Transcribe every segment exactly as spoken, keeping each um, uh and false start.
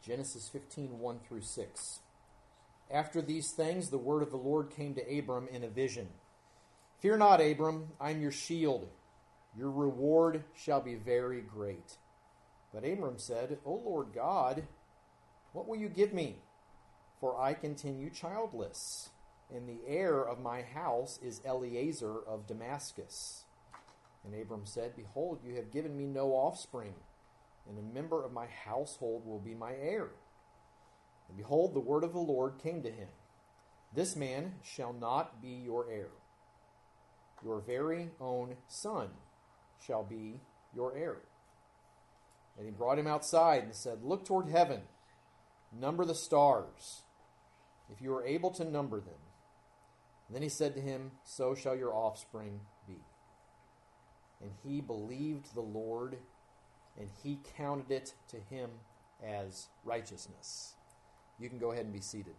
Genesis fifteen, one through six. After these things, the word of the Lord came to Abram in a vision. Fear not, Abram, I am your shield. Your reward shall be very great. But Abram said, O Lord God, what will you give me? For I continue childless, and the heir of my house is Eliezer of Damascus. And Abram said, Behold, you have given me no offspring, and a member of my household will be my heir. And behold, the word of the Lord came to him. This man shall not be your heir. Your very own son shall be your heir. And he brought him outside and said, Look toward heaven, number the stars, if you are able to number them. And then he said to him, So shall your offspring be. And he believed the Lord, and he counted it to him as righteousness. You can go ahead and be seated.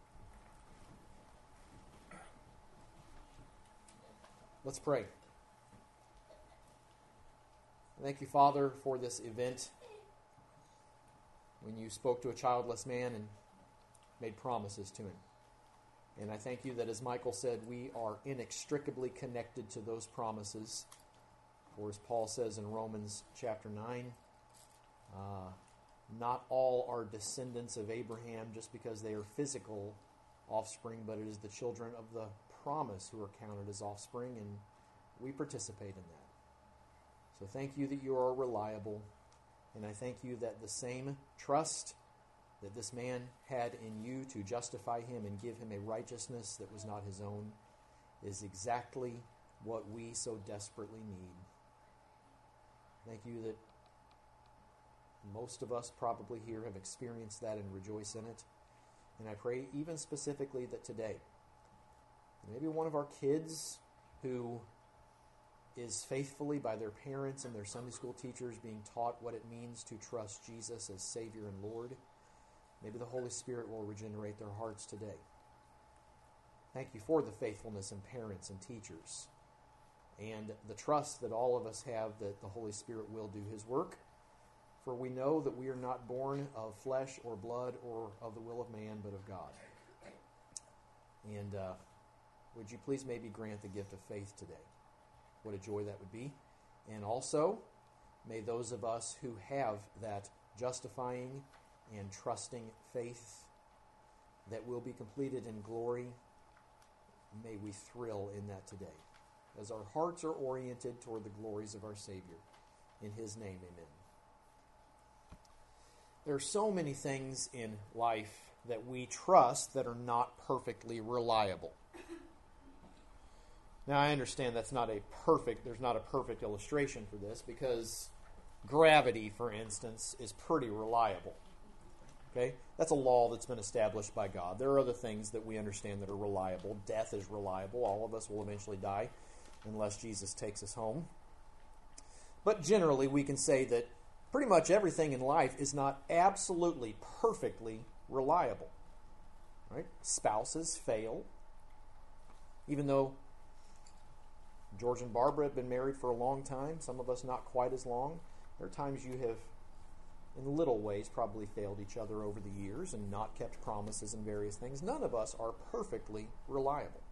Let's pray. Thank you, Father, for this event when you spoke to a childless man and made promises to him. And I thank you that, as Michael said, we are inextricably connected to those promises. For as Paul says in Romans chapter nine, uh, not all are descendants of Abraham just because they are physical offspring, but it is the children of the promise who are counted as offspring, and we participate in that. So thank you that you are reliable, and I thank you that the same trust that this man had in you to justify him and give him a righteousness that was not his own is exactly what we so desperately need. Thank you that most of us probably here have experienced that and rejoice in it. And I pray even specifically that today, maybe one of our kids who is faithfully by their parents and their Sunday school teachers being taught what it means to trust Jesus as Savior and Lord, maybe the Holy Spirit will regenerate their hearts today. Thank you for the faithfulness in parents and teachers and the trust that all of us have that the Holy Spirit will do His work. For we know that we are not born of flesh or blood or of the will of man, but of God. And uh, would you please maybe grant the gift of faith today? What a joy that would be. And also, may those of us who have that justifying and trusting faith that will be completed in glory, may we thrill in that today, as our hearts are oriented toward the glories of our Savior. In His name, amen. There are so many things in life that we trust that are not perfectly reliable. Now, I understand that's not a perfect, there's not a perfect illustration for this, because gravity, for instance, is pretty reliable. Okay? That's a law that's been established by God. There are other things that we understand that are reliable. Death is reliable. All of us will eventually die unless Jesus takes us home. But generally, we can say that pretty much everything in life is not absolutely perfectly reliable. Right? Spouses fail. Even though George and Barbara have been married for a long time, some of us not quite as long, there are times you have, in little ways, probably failed each other over the years and not kept promises and various things. None of us are perfectly reliable.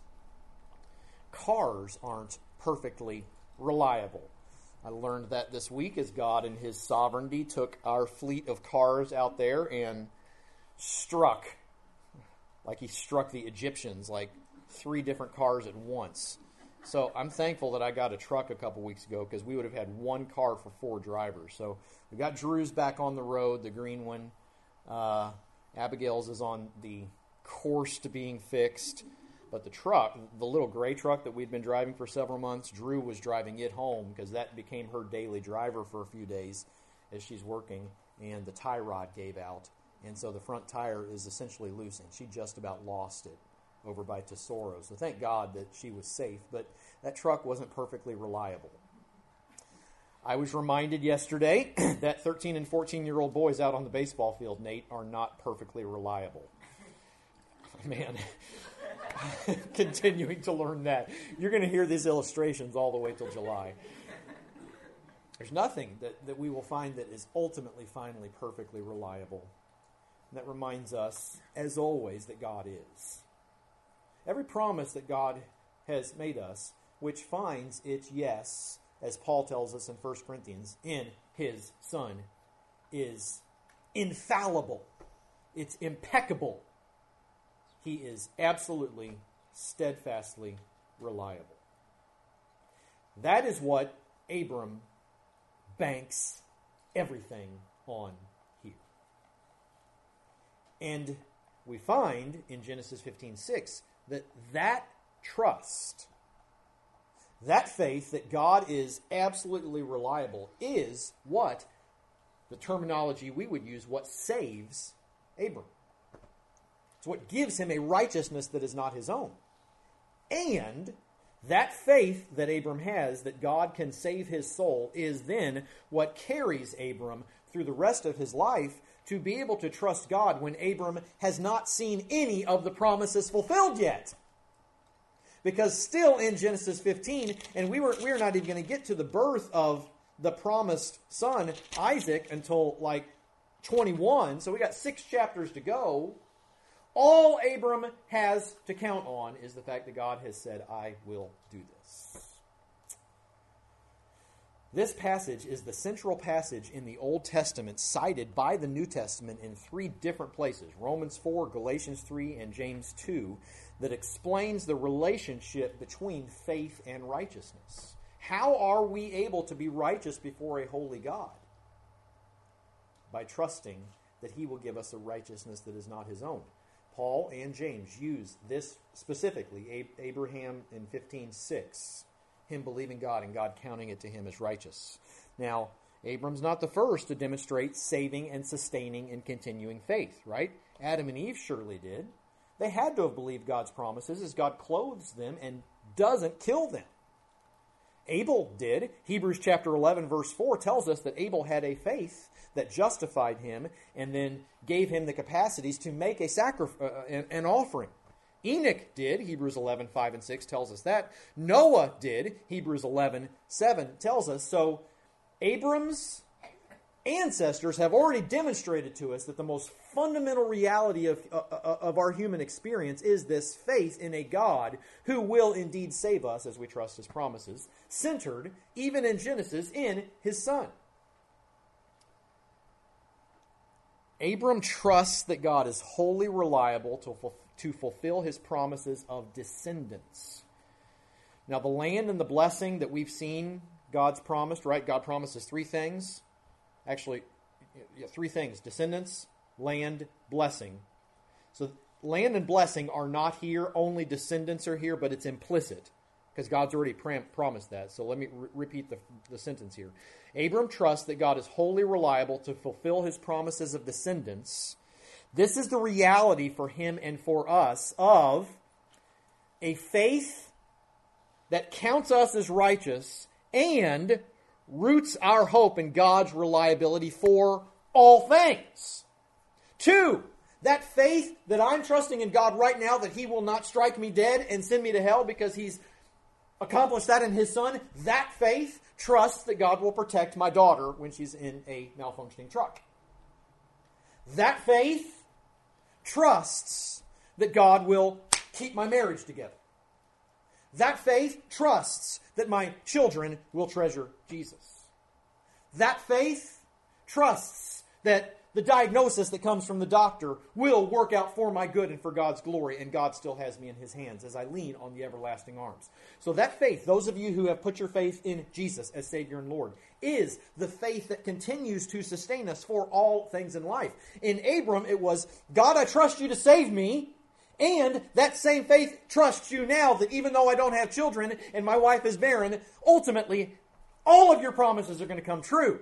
Cars aren't perfectly reliable. I learned that this week as God in His sovereignty took our fleet of cars out there and struck, like He struck the Egyptians, like three different cars at once. So I'm thankful that I got a truck a couple weeks ago, because we would have had one car for four drivers. So we got Drew's back on the road, the green one. Uh, Abigail's is on the course to being fixed. But the truck, the little gray truck that we'd been driving for several months, Drew was driving it home because that became her daily driver for a few days as she's working, and the tie rod gave out. And so the front tire is essentially loose, and she just about lost it over by Tesoro. So thank God that she was safe, but that truck wasn't perfectly reliable. I was reminded yesterday that thirteen and fourteen-year-old boys out on the baseball field, Nate, are not perfectly reliable. Man, continuing to learn that. You're going to hear these illustrations all the way till July. There's nothing that, that we will find that is ultimately, finally, perfectly reliable. And that reminds us, as always, that God is. Every promise that God has made us, which finds its yes, as Paul tells us in First Corinthians, in His Son, is infallible. It's impeccable. He is absolutely, steadfastly reliable. That is what Abram banks everything on here. And we find in Genesis fifteen six that that trust, that faith that God is absolutely reliable, is what, the terminology we would use, what saves Abram. It's what gives him a righteousness that is not his own. And that faith that Abram has, that God can save his soul, is then what carries Abram through the rest of his life to be able to trust God when Abram has not seen any of the promises fulfilled yet. Because still in Genesis fifteen, and we were, we're not even going to get to the birth of the promised son, Isaac, until like twenty-one, so we got six chapters to go. All Abram has to count on is the fact that God has said, I will do this. This passage is the central passage in the Old Testament cited by the New Testament in three different places, Romans four, Galatians three, and James two, that explains the relationship between faith and righteousness. How are we able to be righteous before a holy God? By trusting that He will give us a righteousness that is not His own. Paul and James use this specifically, Abraham in fifteen six, him believing God and God counting it to him as righteous. Now, Abram's not the first to demonstrate saving and sustaining and continuing faith, right? Adam and Eve surely did. They had to have believed God's promises as God clothes them and doesn't kill them. Abel did. Hebrews chapter eleven verse four tells us that Abel had a faith that justified him and then gave him the capacities to make a sacrifice, uh, an, an offering. Enoch did. Hebrews eleven five and six tells us that. Noah did. Hebrews eleven seven tells us. So Abram's ancestors have already demonstrated to us that the most fundamental reality of, uh, of our human experience is this faith in a God who will indeed save us as we trust His promises, centered, even in Genesis, in His Son. Abram trusts that God is wholly reliable to, to fulfill His promises of descendants. Now, the land and the blessing that we've seen God's promised, right? God promises three things. Actually, yeah, three things. Descendants, land, blessing. So land and blessing are not here. Only descendants are here, but it's implicit because God's already pram- promised that. So let me re- repeat the, the sentence here. Abram trusts that God is wholly reliable to fulfill His promises of descendants. This is the reality for him and for us of a faith that counts us as righteous and roots our hope in God's reliability for all things. Two, that faith that I'm trusting in God right now that He will not strike me dead and send me to hell because He's accomplished that in His Son, that faith trusts that God will protect my daughter when she's in a malfunctioning truck. That faith trusts that God will keep my marriage together. That faith trusts that my children will treasure Jesus. That faith trusts that the diagnosis that comes from the doctor will work out for my good and for God's glory, and God still has me in His hands as I lean on the everlasting arms. So that faith, those of you who have put your faith in Jesus as Savior and Lord, is the faith that continues to sustain us for all things in life. In Abram, it was, God, I trust You to save me. And that same faith trusts You now that even though I don't have children and my wife is barren, ultimately, all of Your promises are going to come true.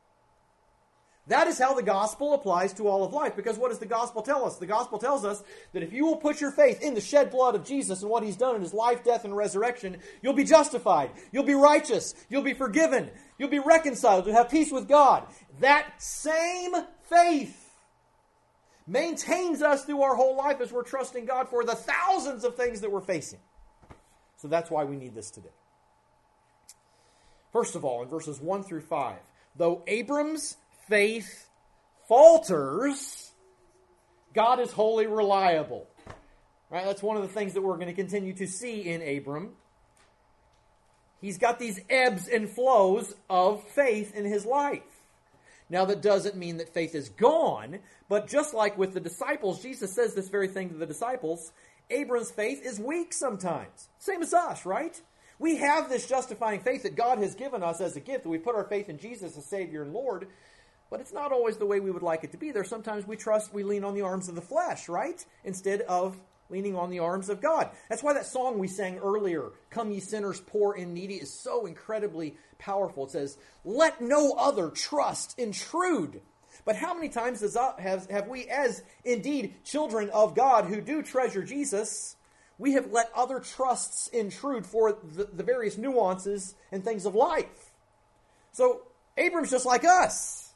That is how the gospel applies to all of life. Because what does the gospel tell us? The gospel tells us that if you will put your faith in the shed blood of Jesus and what He's done in His life, death, and resurrection, you'll be justified. You'll be righteous. You'll be forgiven. You'll be reconciled. You'll have peace with God. That same faith maintains us through our whole life as we're trusting God for the thousands of things that we're facing. So that's why we need this today. First of all, in verses one through five, though Abram's faith falters, God is wholly reliable. Right? That's one of the things that we're going to continue to see in Abram. He's got these ebbs and flows of faith in his life. Now, that doesn't mean that faith is gone, but just like with the disciples, Jesus says this very thing to the disciples, Abram's faith is weak sometimes. Same as us, right? We have this justifying faith that God has given us as a gift, that we put our faith in Jesus as Savior and Lord, but it's not always the way we would like it to be. There's sometimes we trust, we lean on the arms of the flesh, right? Instead of leaning on the arms of God. That's why that song we sang earlier, Come Ye Sinners, Poor and Needy, is so incredibly powerful. It says, let no other trust intrude. But how many times does, have, have we, as indeed children of God who do treasure Jesus, we have let other trusts intrude for the, the various nuances and things of life? So, Abram's just like us.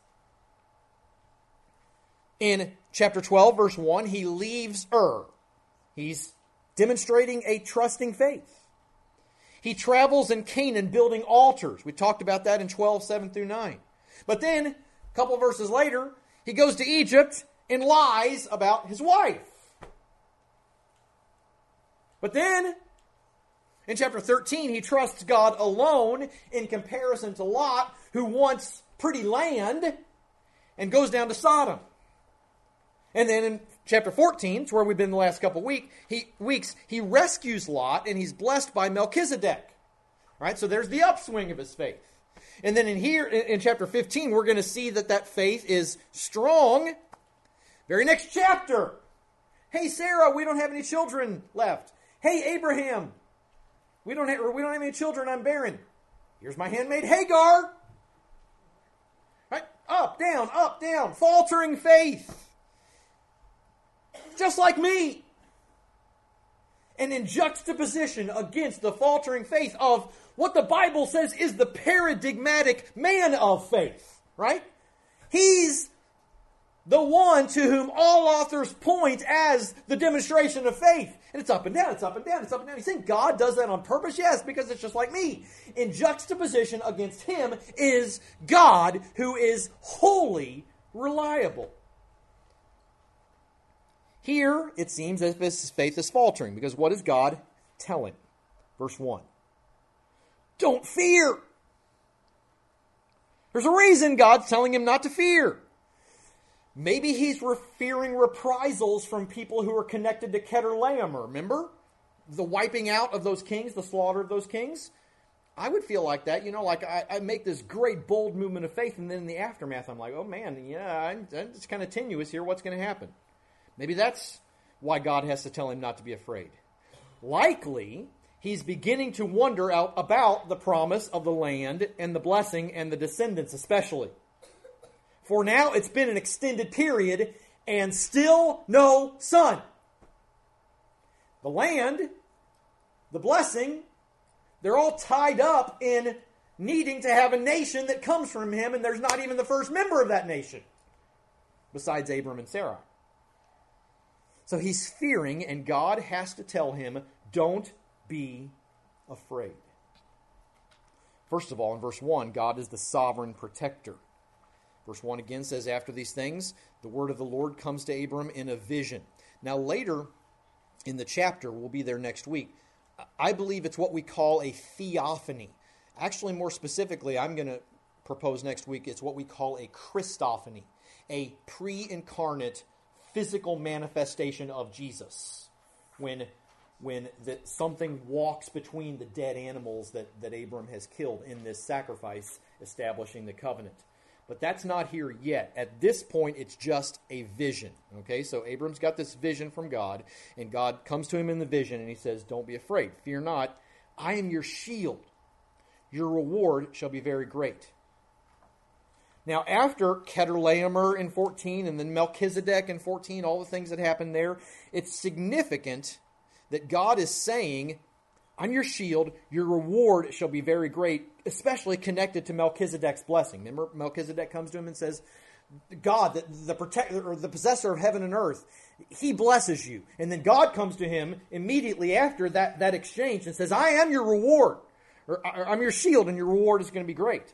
In chapter twelve, verse one, he leaves Ur. He's demonstrating a trusting faith. He travels in Canaan building altars. We talked about that in twelve, seven through nine. But then, a couple of verses later, he goes to Egypt and lies about his wife. But then, in chapter thirteen, he trusts God alone in comparison to Lot, who wants pretty land, and goes down to Sodom. And then in chapter fourteen, it's where we've been the last couple week, he, weeks, he rescues Lot, and he's blessed by Melchizedek. Right? So there's the upswing of his faith. And then in here, in, in chapter fifteen, we're going to see that that faith is strong. Very next chapter. Hey, Sarah, we don't have any children left. Hey, Abraham, we don't have, we don't have any children, I'm barren. Here's my handmaid Hagar. Right? Up, down, up, down. Faltering faith. Just like me. And in juxtaposition against the faltering faith of what the Bible says is the paradigmatic man of faith. Right? He's the one to whom all authors point as the demonstration of faith. And it's up and down, it's up and down, it's up and down. You think God does that on purpose? Yes, because it's just like me. In juxtaposition against him is God, who is wholly reliable. Here, it seems as if his faith is faltering, because what does God tell him? Verse one. Don't fear. There's a reason God's telling him not to fear. Maybe he's fearing reprisals from people who are connected to Chedorlaomer. Remember? The wiping out of those kings, the slaughter of those kings. I would feel like that. You know, like I, I make this great, bold movement of faith, and then in the aftermath, I'm like, oh man, yeah, it's kind of tenuous here. What's going to happen? Maybe that's why God has to tell him not to be afraid. Likely, he's beginning to wonder out about the promise of the land and the blessing and the descendants especially. For now, it's been an extended period and still no son. The land, the blessing, they're all tied up in needing to have a nation that comes from him, and there's not even the first member of that nation besides Abram and Sarai. So he's fearing, and God has to tell him, don't be afraid. First of all, in verse one, God is the sovereign protector. Verse one again says, after these things, the word of the Lord comes to Abram in a vision. Now later in the chapter, we'll be there next week, I believe it's what we call a theophany. Actually, more specifically, I'm going to propose next week, it's what we call a Christophany, a pre-incarnate physical manifestation of Jesus. When, when the, something walks between the dead animals that, that Abram has killed in this sacrifice, establishing the covenant. But that's not here yet. At this point, it's just a vision. Okay, so Abram's got this vision from God, and God comes to him in the vision, and he says, don't be afraid. Fear not. I am your shield. Your reward shall be very great. Now, after Chedorlaomer in fourteen, and then Melchizedek in fourteen, all the things that happened there, it's significant that God is saying, I'm your shield, your reward shall be very great, especially connected to Melchizedek's blessing. Remember, Melchizedek comes to him and says, God, the, the protector or the possessor of heaven and earth, he blesses you. And then God comes to him immediately after that, that exchange and says, I am your reward. Or, I'm your shield and your reward is going to be great.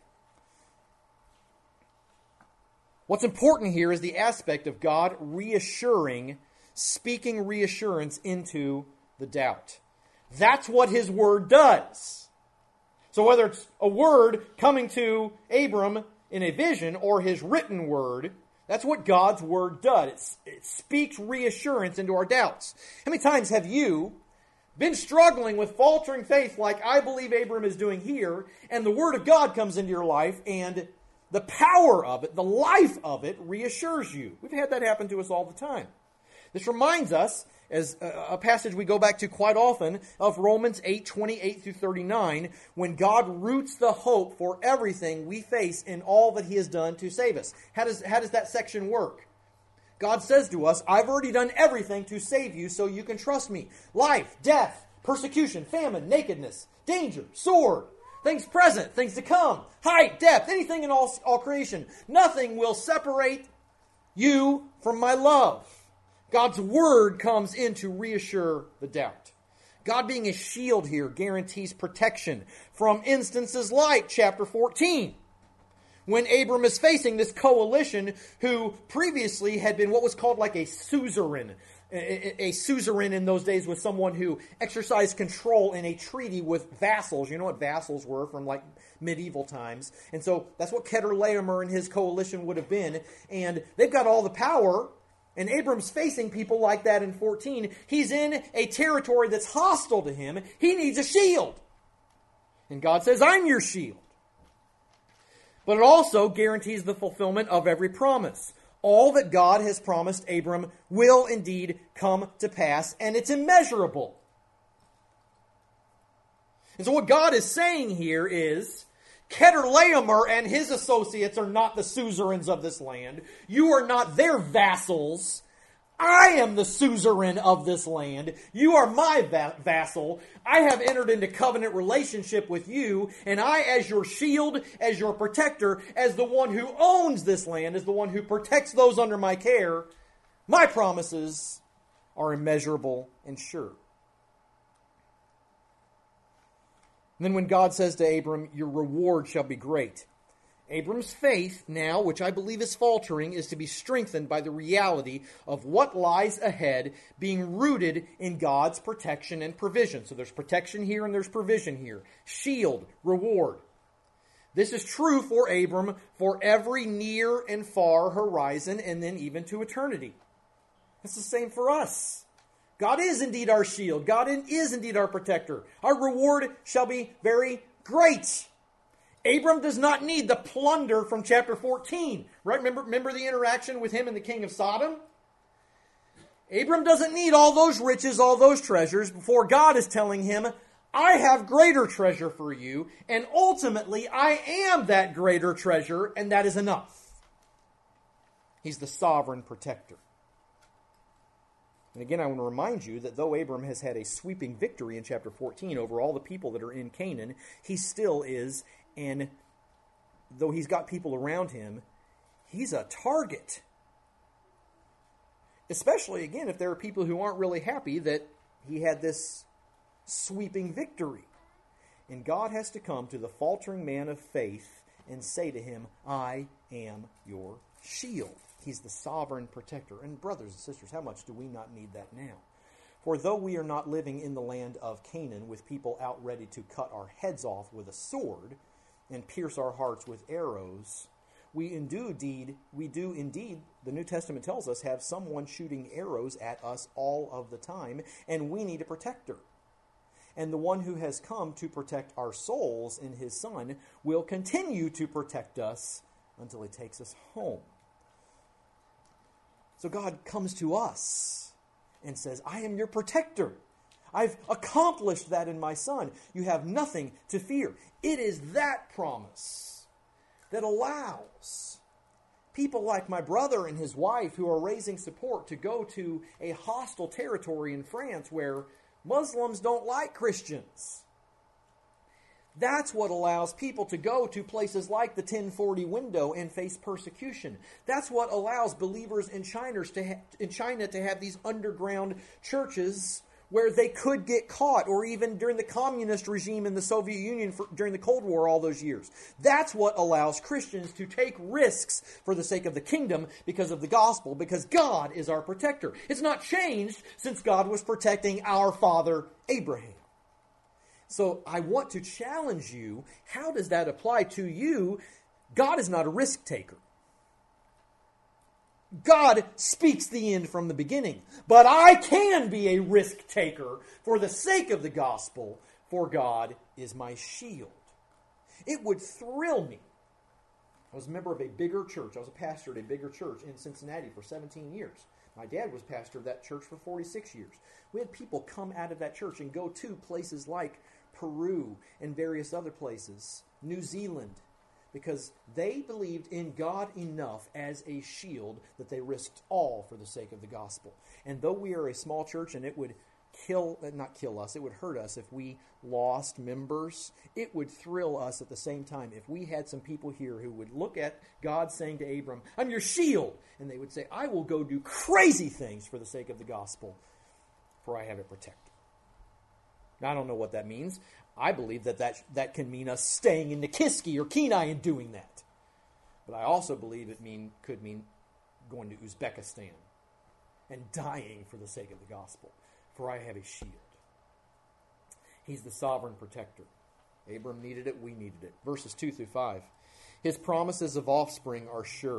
What's important here is the aspect of God reassuring, speaking reassurance into the doubt. That's what his word does. So whether it's a word coming to Abram in a vision or his written word, that's what God's word does. It, it speaks reassurance into our doubts. How many times have you been struggling with faltering faith like I believe Abram is doing here, and the word of God comes into your life and the power of it, the life of it, reassures you? We've had that happen to us all the time. This reminds us, as a passage we go back to quite often, of Romans eight, twenty-eight through thirty-nine, when God roots the hope for everything we face in all that he has done to save us. How does, how does that section work? God says to us, I've already done everything to save you so you can trust me. Life, death, persecution, famine, nakedness, danger, sword, things present, things to come, height, depth, anything in all, all creation. Nothing will separate you from my love. God's word comes in to reassure the doubt. God being a shield here guarantees protection from instances like chapter fourteen, when Abram is facing this coalition who previously had been what was called like a suzerain. A, a suzerain in those days was someone who exercised control in a treaty with vassals. You know what vassals were from like medieval times. And so that's what Chedorlaomer and his coalition would have been. And they've got all the power. And Abram's facing people like that in fourteen. He's in a territory that's hostile to him. He needs a shield. And God says, I'm your shield. But it also guarantees the fulfillment of every promise. All that God has promised Abram will indeed come to pass, and it's immeasurable. And so what God is saying here is, Chedorlaomer and his associates are not the suzerains of this land. You are not their vassals. I am the suzerain of this land. You are my va- vassal. I have entered into covenant relationship with you, and I, as your shield, as your protector, as the one who owns this land, as the one who protects those under my care, my promises are immeasurable and sure. And then when God says to Abram, your reward shall be great, Abram's faith now, which I believe is faltering, is to be strengthened by the reality of what lies ahead, being rooted in God's protection and provision. So there's protection here and there's provision here. Shield, reward. This is true for Abram for every near and far horizon and then even to eternity. It's the same for us. God is indeed our shield. God is indeed our protector. Our reward shall be very great. Abram does not need the plunder from chapter fourteen. Right? Remember, remember the interaction with him and the king of Sodom? Abram doesn't need all those riches, all those treasures, before God is telling him, I have greater treasure for you, and ultimately I am that greater treasure, and that is enough. He's the sovereign protector. And again, I want to remind you that though Abram has had a sweeping victory in chapter fourteen over all the people that are in Canaan, he still is, and though he's got people around him, he's a target. Especially, again, if there are people who aren't really happy that he had this sweeping victory. And God has to come to the faltering man of faith and say to him, I am your shield. He's the sovereign protector. And brothers and sisters, how much do we not need that now? For though we are not living in the land of Canaan with people out ready to cut our heads off with a sword and pierce our hearts with arrows, we indeed, we do indeed, the New Testament tells us, have someone shooting arrows at us all of the time, and we need a protector. And the one who has come to protect our souls in his Son will continue to protect us until he takes us home. So God comes to us and says, I am your protector. I've accomplished that in my Son. You have nothing to fear. It is that promise that allows people like my brother and his wife who are raising support to go to a hostile territory in France where Muslims don't like Christians. That's what allows people to go to places like the ten forty window and face persecution. That's what allows believers in China to, ha- in China to have these underground churches where they could get caught, or even during the communist regime in the Soviet Union for, during the Cold War all those years. That's what allows Christians to take risks for the sake of the kingdom because of the gospel, because God is our protector. It's not changed since God was protecting our father Abraham. So I want to challenge you, how does that apply to you? God is not a risk taker. God speaks the end from the beginning. But I can be a risk taker for the sake of the gospel, for God is my shield. It would thrill me. I was a member of a bigger church. I was a pastor at a bigger church in Cincinnati for seventeen years. My dad was pastor of that church for forty-six years. We had people come out of that church and go to places like Peru and various other places, New Zealand, because they believed in God enough as a shield that they risked all for the sake of the gospel. And though we are a small church and it would kill, not kill us, it would hurt us if we lost members, it would thrill us at the same time if we had some people here who would look at God saying to Abram, I'm your shield. And they would say, I will go do crazy things for the sake of the gospel, for I have it protected. Now, I don't know what that means. I believe that that, that can mean us staying in Nikiski or Kenai and doing that. But I also believe it mean could mean going to Uzbekistan and dying for the sake of the gospel. For I have a shield. He's the sovereign protector. Abram needed it, we needed it. Verses two through five. His promises of offspring are sure.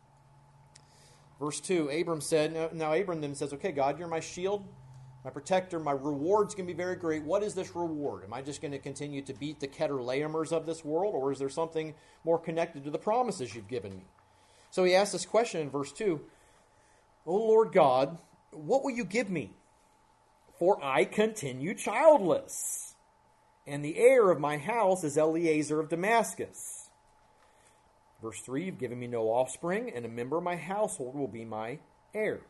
Verse two, Abram said, now, now Abram then says, okay, God, you're my shield, my protector, my reward's going to be very great. What is this reward? Am I just going to continue to beat the Kedorlaomers of this world, or is there something more connected to the promises you've given me? So he asks this question in verse two, O Lord God, what will you give me? For I continue childless, and the heir of my house is Eliezer of Damascus. Verse three, you've given me no offspring, and a member of my household will be my heir.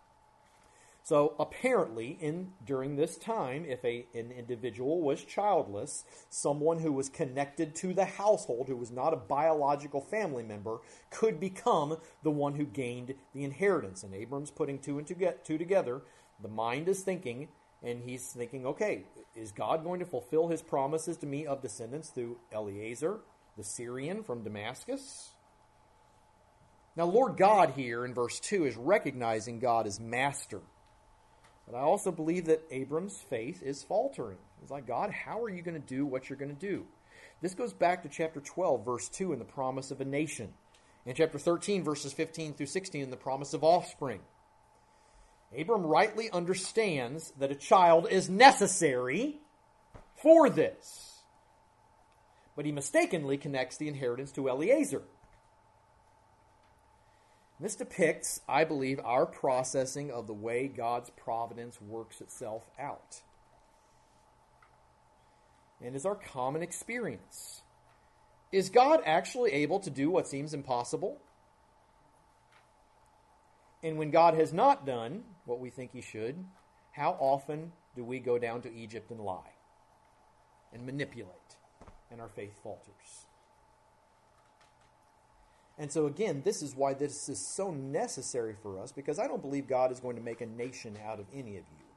So apparently, in during this time, if a, an individual was childless, someone who was connected to the household, who was not a biological family member, could become the one who gained the inheritance. And Abram's putting two and two, get, two together. The mind is thinking, and he's thinking, okay, is God going to fulfill his promises to me of descendants through Eliezer, the Syrian from Damascus? Now, Lord God here in verse two is recognizing God as master. But I also believe that Abram's faith is faltering. He's like, God, how are you going to do what you're going to do? This goes back to chapter twelve, verse two, and the promise of a nation. In chapter thirteen, verses fifteen through sixteen, and the promise of offspring. Abram rightly understands that a child is necessary for this. But he mistakenly connects the inheritance to Eliezer. This depicts, I believe, our processing of the way God's providence works itself out. And is our common experience. Is God actually able to do what seems impossible? And when God has not done what we think he should, how often do we go down to Egypt and lie and manipulate, and our faith falters? And so again, this is why this is so necessary for us, because I don't believe God is going to make a nation out of any of you.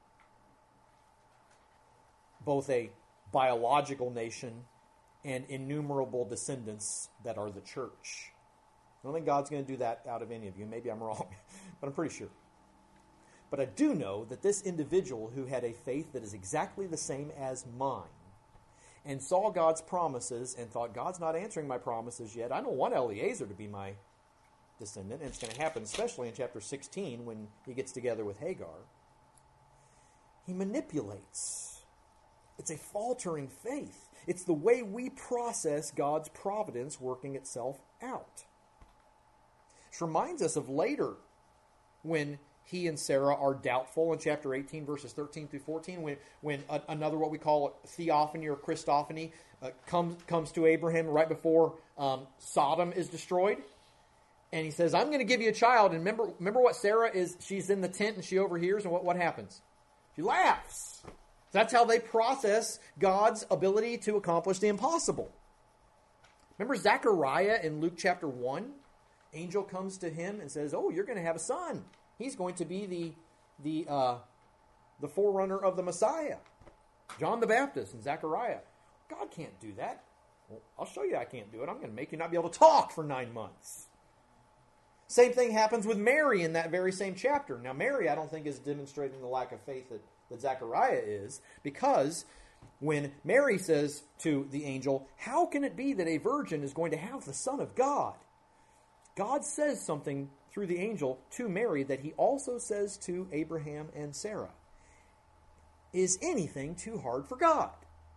Both a biological nation and innumerable descendants that are the church. I don't think God's going to do that out of any of you. Maybe I'm wrong, but I'm pretty sure. But I do know that this individual who had a faith that is exactly the same as mine, and saw God's promises and thought, God's not answering my promises yet. I don't want Eliezer to be my descendant. And it's going to happen especially in chapter sixteen when he gets together with Hagar. He manipulates. It's a faltering faith. It's the way we process God's providence working itself out. This reminds us of later when he and Sarah are doubtful in chapter eighteen, verses thirteen through fourteen, when, when a, another what we call theophany or Christophany uh, comes, comes to Abraham right before um, Sodom is destroyed. And he says, I'm going to give you a child. And remember, remember what Sarah is, she's in the tent and she overhears, and what, what happens? She laughs. That's how they process God's ability to accomplish the impossible. Remember Zechariah in Luke chapter one? Angel comes to him and says, oh, you're going to have a son. He's going to be the the uh, the forerunner of the Messiah, John the Baptist and Zechariah. God can't do that. Well, I'll show you I can't do it. I'm going to make you not be able to talk for nine months. Same thing happens with Mary in that very same chapter. Now, Mary, I don't think, is demonstrating the lack of faith that, that Zechariah is, because when Mary says to the angel, how can it be that a virgin is going to have the Son of God? God says something through the angel to Mary that he also says to Abraham and Sarah. Is anything too hard for God?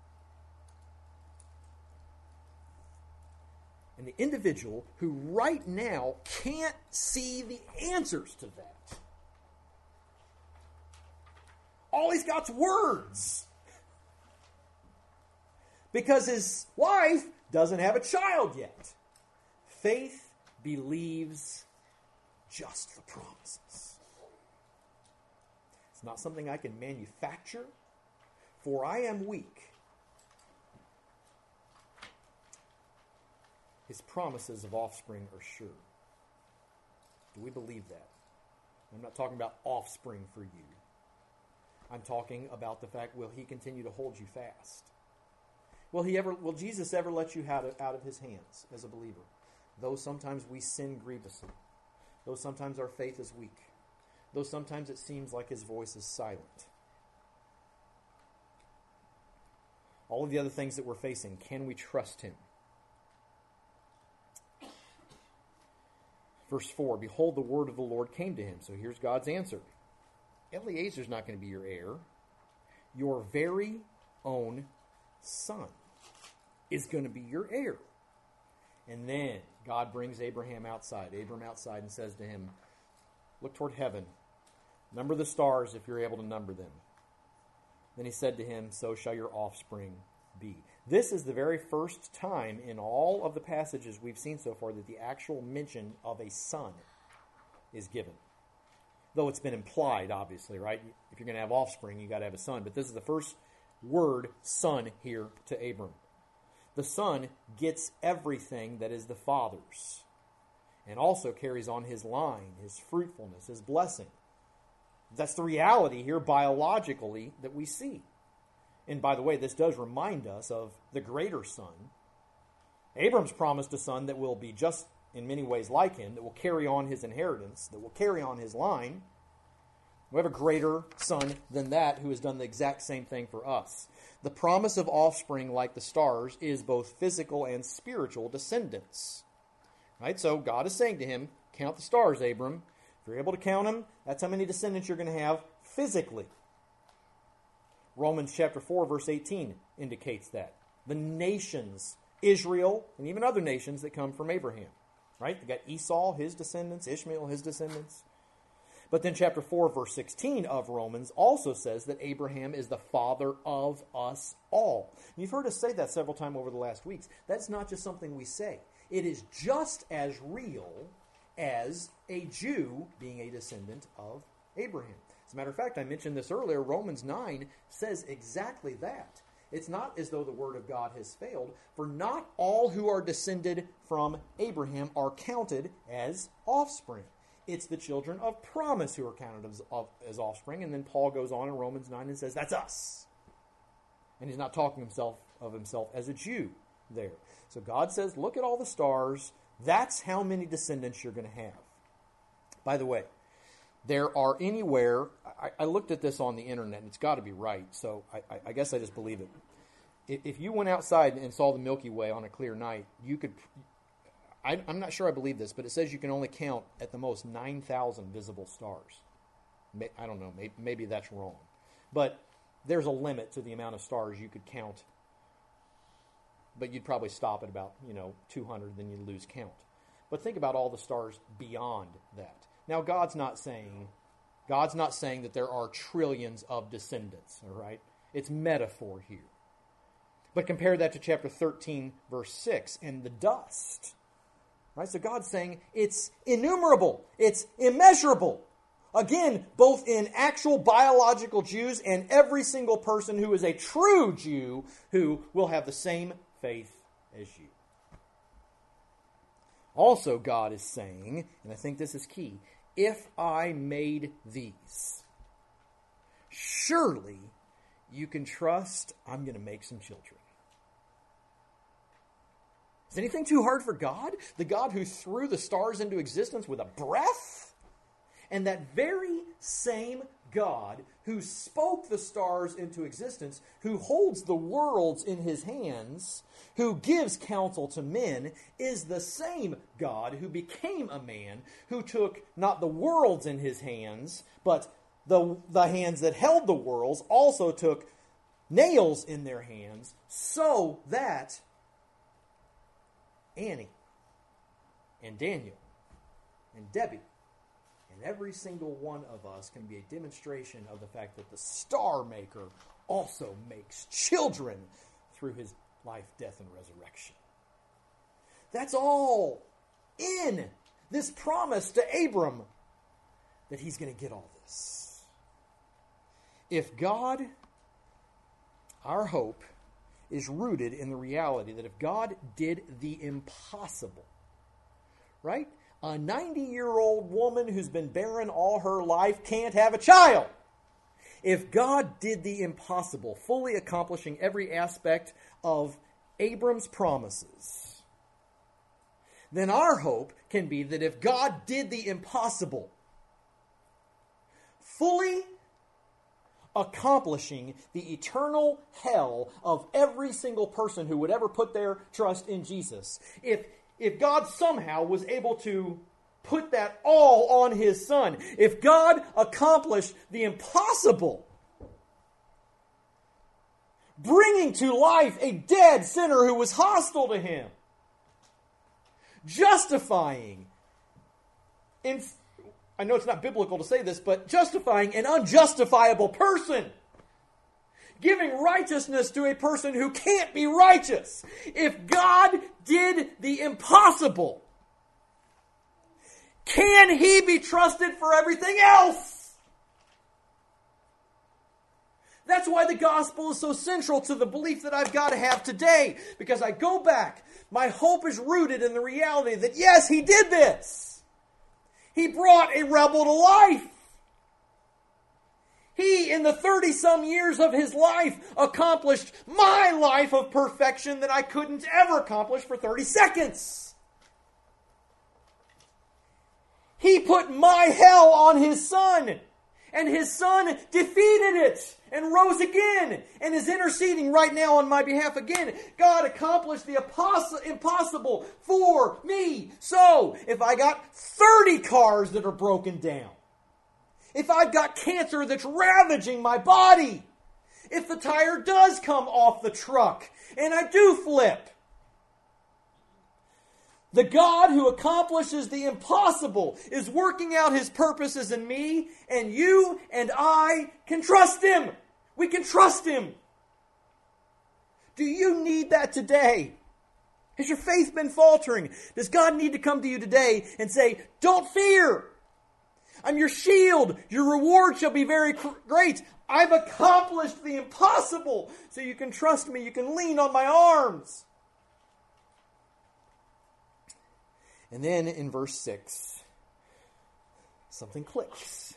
And the individual who right now can't see the answers to that, all he's got's words. Because his wife doesn't have a child yet. Faith believes just the promises. It's not something I can manufacture, for I am weak. His promises of offspring are sure. Do we believe that? I'm not talking about offspring for you. I'm talking about the fact, will he continue to hold you fast? Will he ever? Will Jesus ever let you have it out of his hands as a believer? Though sometimes we sin grievously. Though sometimes our faith is weak. Though sometimes it seems like his voice is silent. All of the other things that we're facing, can we trust him? Verse four, behold, the word of the Lord came to him. So here's God's answer. Eliezer's not going to be your heir. Your very own son is going to be your heir. And then God brings Abraham outside, Abram outside, and says to him, look toward heaven. Number the stars if you're able to number them. Then he said to him, so shall your offspring be. This is the very first time in all of the passages we've seen so far that the actual mention of a son is given. Though it's been implied, obviously, right? If you're going to have offspring, you've got to have a son. But this is the first word, son, here to Abram. The son gets everything that is the father's, and also carries on his line, his fruitfulness, his blessing. That's the reality here biologically that we see. And by the way, this does remind us of the greater son. Abram's promised a son that will be just in many ways like him, that will carry on his inheritance, that will carry on his line. We have a greater son than that who has done the exact same thing for us. The promise of offspring like the stars is both physical and spiritual descendants. Right? So God is saying to him, count the stars, Abram. If you're able to count them, that's how many descendants you're going to have physically. Romans chapter four, verse eighteen indicates that. The nations, Israel, and even other nations that come from Abraham. Right? You got Esau, his descendants, Ishmael, his descendants. But then chapter four, verse sixteen of Romans also says that Abraham is the father of us all. And you've heard us say that several times over the last weeks. That's not just something we say. It is just as real as a Jew being a descendant of Abraham. As a matter of fact, I mentioned this earlier, Romans nine says exactly that. It's not as though the word of God has failed, for not all who are descended from Abraham are counted as offspring. It's the children of promise who are counted as, as offspring. And then Paul goes on in Romans nine and says, that's us. And he's not talking himself of himself as a Jew there. So God says, look at all the stars. That's how many descendants you're going to have. By the way, there are anywhere, I, I looked at this on the internet, and it's got to be right, so I, I, I guess I just believe it. If, if you went outside and saw the Milky Way on a clear night, you could, I, I'm not sure I believe this, but it says you can only count at the most nine thousand visible stars. May, I don't know, maybe, maybe that's wrong. But there's a limit to the amount of stars you could count, but you'd probably stop at about, you know, two hundred, then you'd lose count. But think about all the stars beyond that. Now, God's not saying, God's not saying that there are trillions of descendants, all right? It's metaphor here. But compare that to chapter thirteen, verse six, and the dust. Right? So God's saying it's innumerable, it's immeasurable. Again, both in actual biological Jews and every single person who is a true Jew who will have the same faith as you. Also, God is saying, and I think this is key, if I made these, surely you can trust I'm going to make some children. Is anything too hard for God? The God who threw the stars into existence with a breath? And that very same God who spoke the stars into existence, who holds the worlds in his hands, who gives counsel to men, is the same God who became a man, who took not the worlds in his hands, but the, the hands that held the worlds also took nails in their hands, so that Annie and Daniel and Debbie and every single one of us can be a demonstration of the fact that the Star Maker also makes children through his life, death, and resurrection. That's all in this promise to Abram that he's going to get all this. If God, our hope, is rooted in the reality that if God did the impossible, right? A ninety-year-old woman who's been barren all her life can't have a child. If God did the impossible, fully accomplishing every aspect of Abram's promises, then our hope can be that if God did the impossible, fully accomplishing the eternal hell of every single person who would ever put their trust in Jesus, if if God somehow was able to put that all on his Son, if God accomplished the impossible, bringing to life a dead sinner who was hostile to him, justifying, in, I know it's not biblical to say this, but justifying an unjustifiable person, giving righteousness to a person who can't be righteous. If God did the impossible, can he be trusted for everything else? That's why the gospel is so central to the belief that I've got to have today. Because I go back, my hope is rooted in the reality that yes, he did this. He brought a rebel to life. He, in the thirty-some years of his life, accomplished my life of perfection that I couldn't ever accomplish for thirty seconds. He put my hell on his Son, and his Son defeated it and rose again and is interceding right now on my behalf again. God accomplished the impossible for me. So, if I got thirty cars that are broken down, if I've got cancer that's ravaging my body, if the tire does come off the truck and I do flip, the God who accomplishes the impossible is working out his purposes in me, and you and I can trust him. We can trust him. Do you need that today? Has your faith been faltering? Does God need to come to you today and say, don't fear. I'm your shield. Your reward shall be very great. I've accomplished the impossible. So you can trust me. You can lean on my arms. And then in verse six, something clicks.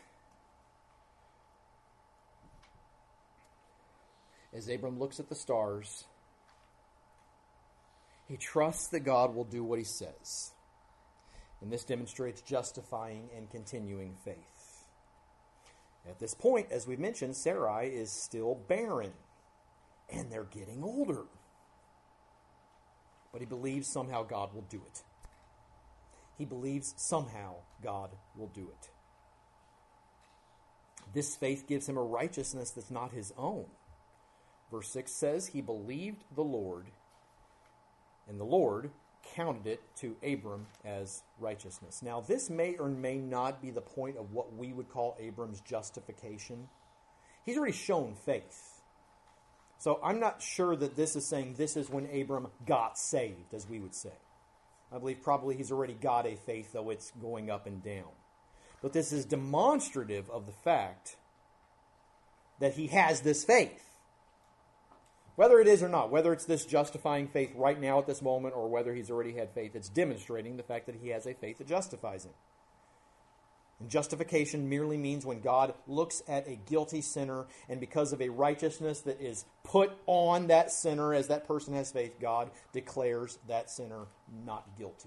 As Abram looks at the stars, he trusts that God will do what he says. And this demonstrates justifying and continuing faith. At this point, as we mentioned, Sarai is still barren. And they're getting older. But he believes somehow God will do it. He believes somehow God will do it. This faith gives him a righteousness that's not his own. Verse six says, he believed the Lord, and the Lord counted it to Abram as righteousness. Now, this may or may not be the point of what we would call Abram's justification. He's already shown faith. So I'm not sure that this is saying this is when Abram got saved, as we would say. I believe probably he's already got a faith, though it's going up and down. But this is demonstrative of the fact that he has this faith. Whether it is or not, whether it's this justifying faith right now at this moment or whether he's already had faith, it's demonstrating the fact that he has a faith that justifies him. And justification merely means when God looks at a guilty sinner, and because of a righteousness that is put on that sinner as that person has faith, God declares that sinner not guilty.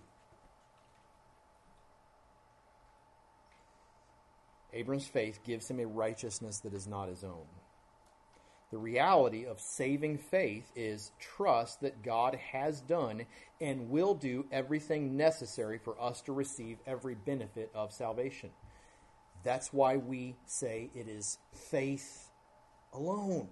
Abram's faith gives him a righteousness that is not his own. The reality of saving faith is trust that God has done and will do everything necessary for us to receive every benefit of salvation. That's why we say it is faith alone.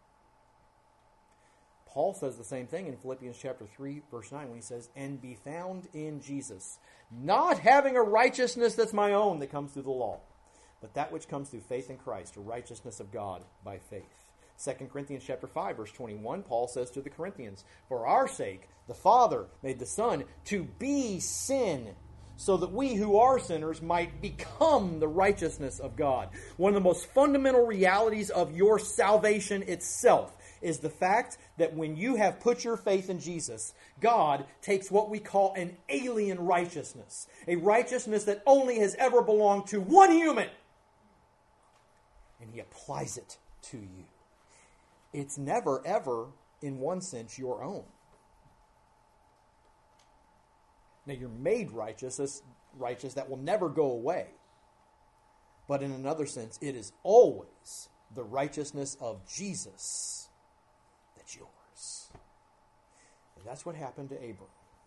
Paul says the same thing in Philippians chapter three, verse nine, when he says, "And be found in Jesus, not having a righteousness that's my own that comes through the law, but that which comes through faith in Christ, a righteousness of God by faith." Second Corinthians chapter five, verse twenty-one, Paul says to the Corinthians, "For our sake, the Father made the Son to be sin, so that we who are sinners might become the righteousness of God." One of the most fundamental realities of your salvation itself is the fact that when you have put your faith in Jesus, God takes what we call an alien righteousness, a righteousness that only has ever belonged to one human, and He applies it to you. It's never, ever, in one sense, your own. Now, you're made righteous, righteous that will never go away. But in another sense, it is always the righteousness of Jesus that's yours. And that's what happened to Abram.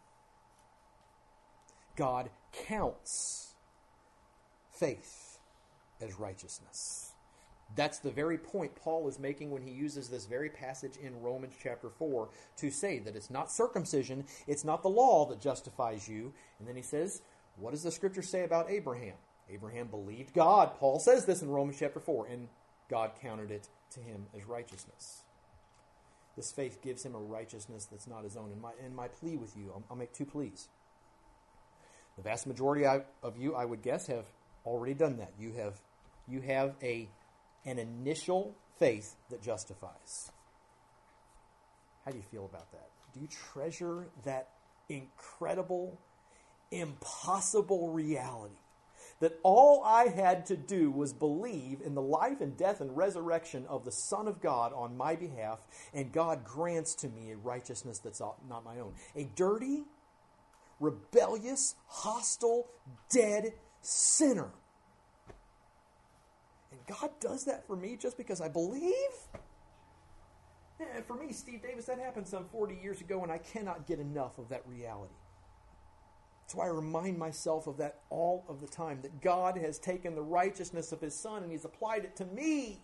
God counts faith as righteousness. That's the very point Paul is making when he uses this very passage in Romans chapter four to say that it's not circumcision, it's not the law that justifies you. And then he says, what does the Scripture say about Abraham? Abraham believed God. Paul says this in Romans chapter four, and God counted it to him as righteousness. This faith gives him a righteousness that's not his own. And my, and my plea with you, I'll, I'll make two pleas. The vast majority of you, I would guess, have already done that. You have, you have a an initial faith that justifies. How do you feel about that? Do you treasure that incredible, impossible reality that all I had to do was believe in the life and death and resurrection of the Son of God on my behalf, and God grants to me a righteousness that's not my own? A dirty, rebellious, hostile, dead sinner. And God does that for me just because I believe? And for me, Steve Davis, that happened some forty years ago, and I cannot get enough of that reality. That's why I remind myself of that all of the time, that God has taken the righteousness of His Son and He's applied it to me.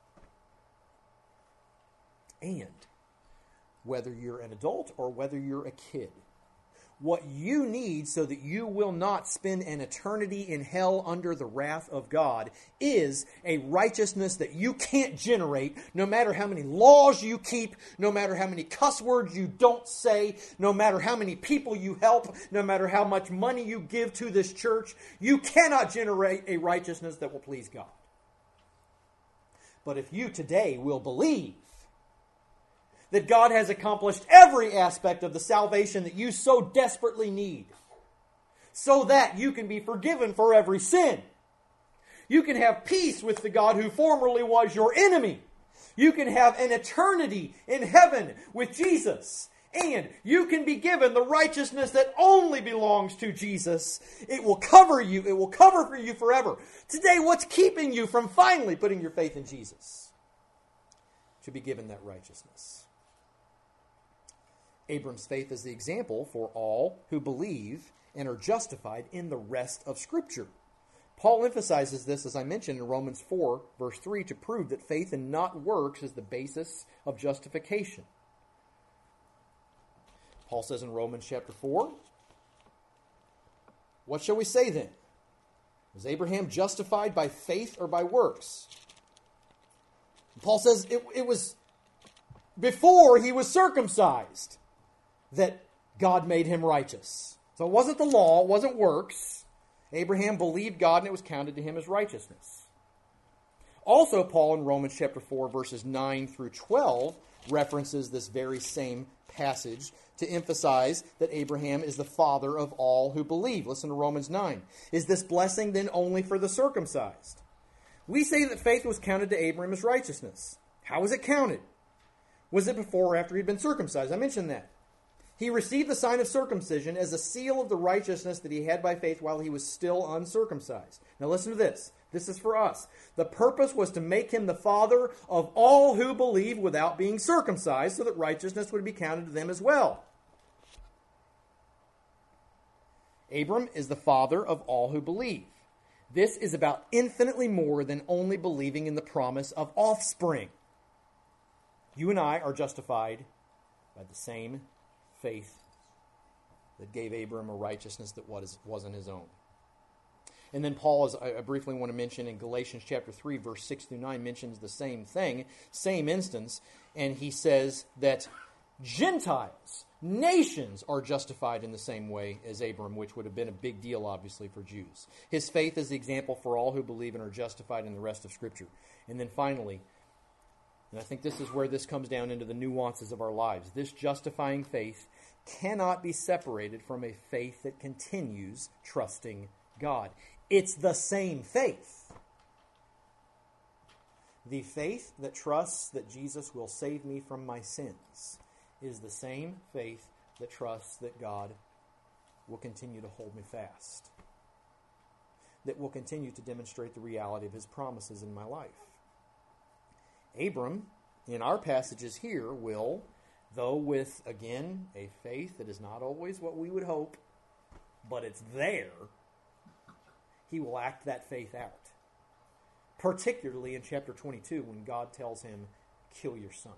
And whether you're an adult or whether you're a kid, what you need so that you will not spend an eternity in hell under the wrath of God is a righteousness that you can't generate, no matter how many laws you keep, no matter how many cuss words you don't say, no matter how many people you help, no matter how much money you give to this church. You cannot generate a righteousness that will please God. But if you today will believe that God has accomplished every aspect of the salvation that you so desperately need, so that you can be forgiven for every sin. You can have peace with the God who formerly was your enemy. You can have an eternity in heaven with Jesus. And you can be given the righteousness that only belongs to Jesus. It will cover you. It will cover for you forever. Today, what's keeping you from finally putting your faith in Jesus? To be given that righteousness. Abram's faith is the example for all who believe and are justified in the rest of Scripture. Paul emphasizes this, as I mentioned, in Romans four, verse three, to prove that faith and not works is the basis of justification. Paul says in Romans chapter four, what shall we say then? Was Abraham justified by faith or by works? And Paul says it, it was before he was circumcised that God made him righteous. So it wasn't the law, it wasn't works. Abraham believed God and it was counted to him as righteousness. Also, Paul in Romans chapter four, verses nine through twelve, references this very same passage to emphasize that Abraham is the father of all who believe. Listen to Romans nine. Is this blessing then only for the circumcised? We say that faith was counted to Abraham as righteousness. How was it counted? Was it before or after he'd been circumcised? I mentioned that. He received the sign of circumcision as a seal of the righteousness that he had by faith while he was still uncircumcised. Now listen to this. This is for us. The purpose was to make him the father of all who believe without being circumcised, so that righteousness would be counted to them as well. Abram is the father of all who believe. This is about infinitely more than only believing in the promise of offspring. You and I are justified by the same faith that gave Abram a righteousness that was, wasn't his own. And then Paul, as I briefly want to mention in Galatians chapter three, verse six through nine, mentions the same thing, same instance, and he says that Gentiles, nations, are justified in the same way as Abram, which would have been a big deal, obviously, for Jews. His faith is the example for all who believe and are justified in the rest of Scripture. And then finally, and I think this is where this comes down into the nuances of our lives, this justifying faith cannot be separated from a faith that continues trusting God. It's the same faith. The faith that trusts that Jesus will save me from my sins is the same faith that trusts that God will continue to hold me fast, that will continue to demonstrate the reality of his promises in my life. Abram, in our passages here, will, though with, again, a faith that is not always what we would hope, but it's there, he will act that faith out. Particularly in chapter twenty-two, when God tells him, kill your son.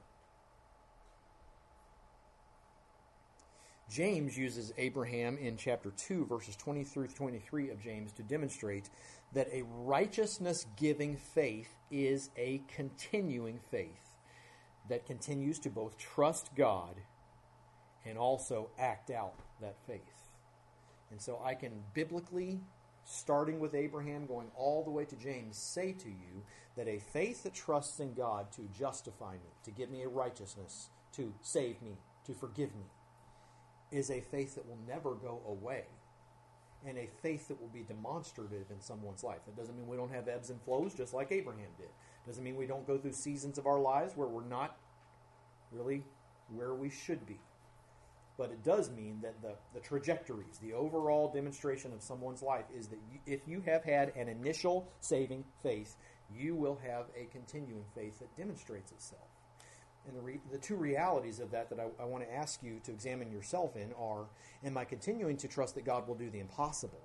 James uses Abraham in chapter two, verses twenty through twenty-three of James to demonstrate that a righteousness-giving faith is a continuing faith that continues to both trust God and also act out that faith. And so I can biblically, starting with Abraham, going all the way to James, say to you that a faith that trusts in God to justify me, to give me a righteousness, to save me, to forgive me, is a faith that will never go away, and a faith that will be demonstrative in someone's life. That doesn't mean we don't have ebbs and flows, just like Abraham did. Doesn't mean we don't go through seasons of our lives where we're not really where we should be. But it does mean that the, the trajectories, the overall demonstration of someone's life is that you, if you have had an initial saving faith, you will have a continuing faith that demonstrates itself. And the, re, the two realities of that that I, I want to ask you to examine yourself in are, am I continuing to trust that God will do the impossible?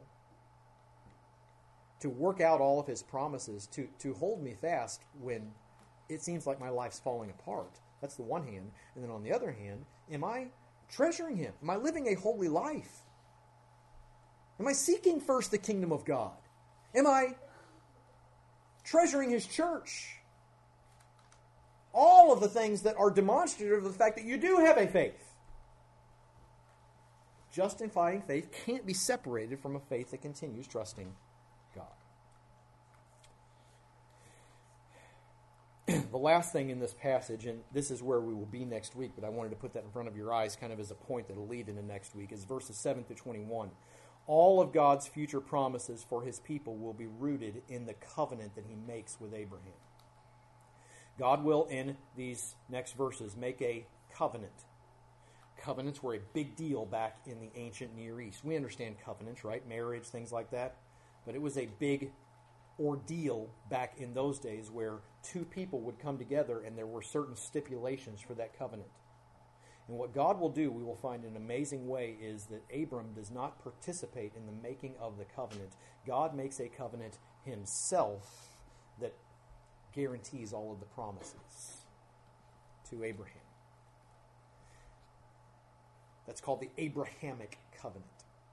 To work out all of his promises, to, to hold me fast when it seems like my life's falling apart. That's the one hand. And then on the other hand, am I treasuring him? Am I living a holy life? Am I seeking first the kingdom of God? Am I treasuring his church? All of the things that are demonstrative of the fact that you do have a faith. Justifying faith can't be separated from a faith that continues trusting God. The last thing in this passage, and this is where we will be next week, but I wanted to put that in front of your eyes kind of as a point that will lead into next week, is verses seven through twenty-one. All of God's future promises for his people will be rooted in the covenant that he makes with Abraham. God will, in these next verses, make a covenant. Covenants were a big deal back in the ancient Near East. We understand covenants, right? Marriage, things like that. But it was a big ordeal back in those days where two people would come together and there were certain stipulations for that covenant. And what God will do, we will find in an amazing way, is that Abram does not participate in the making of the covenant. God makes a covenant himself that guarantees all of the promises to Abraham. That's called the Abrahamic covenant.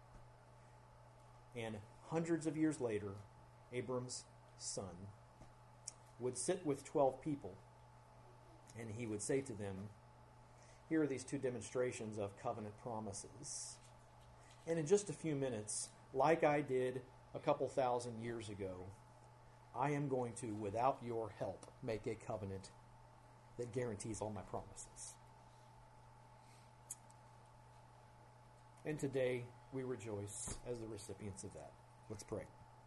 And hundreds of years later, Abram's son would sit with twelve people, and he would say to them, here are these two demonstrations of covenant promises. And in just a few minutes, like I did a couple thousand years ago, I am going to, without your help, make a covenant that guarantees all my promises. And today we rejoice as the recipients of that. Let's pray.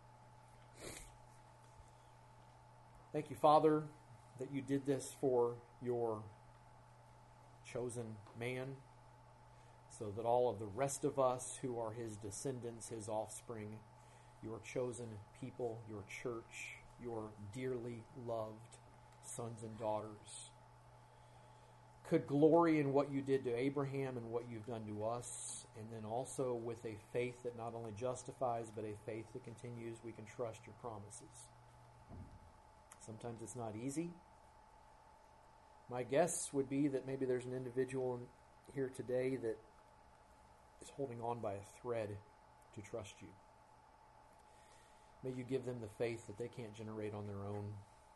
Thank you, Father, that you did this for your chosen man, so that all of the rest of us who are his descendants, his offspring, your chosen people, your church, your dearly loved sons and daughters, could glory in what you did to Abraham and what you've done to us, and then also with a faith that not only justifies, but a faith that continues, we can trust your promises. Sometimes it's not easy. My guess would be that maybe there's an individual here today that is holding on by a thread to trust you. May you give them the faith that they can't generate on their own.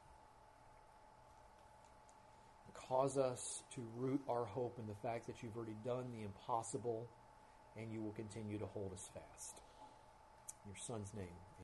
Cause us to root our hope in the fact that you've already done the impossible and you will continue to hold us fast. In your Son's name.